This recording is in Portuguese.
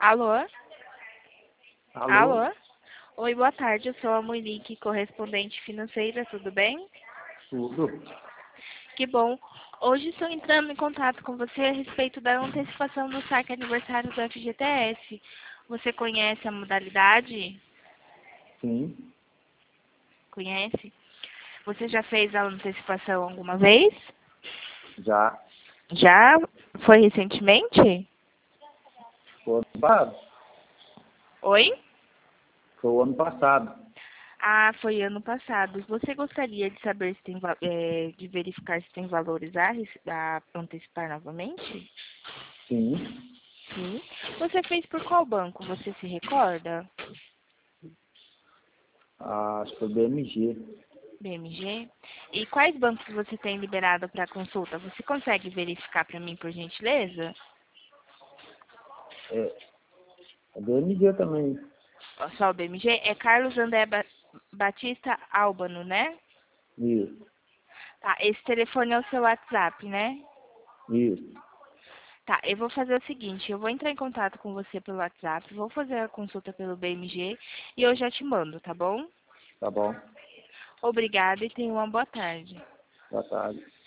Alô? Alô? Alô? Oi, boa tarde. Eu sou a Monique, correspondente financeira, tudo bem? Tudo? Que bom. Hoje estou entrando em contato com você a respeito da antecipação do saque aniversário do FGTS. Você conhece a modalidade? Sim. Conhece? Você já fez a antecipação alguma vez? Já. Já? Foi recentemente? Foi ano passado. Oi? Foi o ano passado. Ah, foi ano passado. Você gostaria de saber se tem, de verificar se tem valores a antecipar novamente? Sim. Sim. Você fez por qual banco? Você se recorda? Acho que foi BMG. BMG? E quais bancos você tem liberado para consulta? Você consegue verificar para mim, por gentileza? É BMG também. Ó, só o BMG? É Carlos André Batista Albano, né? Isso. Tá, esse telefone é o seu WhatsApp, né? Isso. Tá, eu vou fazer o seguinte, eu vou entrar em contato com você pelo WhatsApp, vou fazer a consulta pelo BMG e eu já te mando, tá bom? Tá bom. Obrigada e tenha uma boa tarde. Boa tarde.